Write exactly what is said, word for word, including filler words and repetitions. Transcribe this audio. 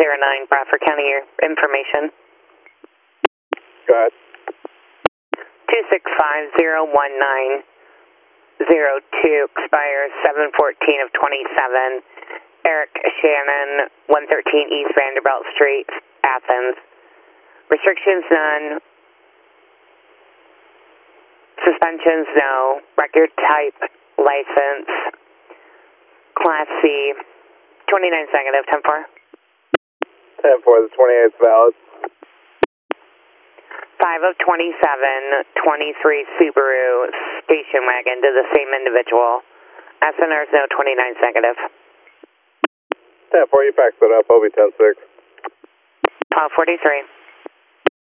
zero nine, Bradford County, your information. Go ahead. two six five zero one nine zero two, expires seven fourteen of twenty-seven. Eric Shannon, one thirteen East Vanderbilt Street, Athens. Restrictions none. Suspensions no. Record type license. Class C. twenty-nine negative, ten four. ten four, the twenty-eighth valid. five of twenty-seven, twenty-three Subaru station wagon to the same individual. S N R's no, twenty-nine negative. ten four, you packed it up, O B ten six. twelve forty-three.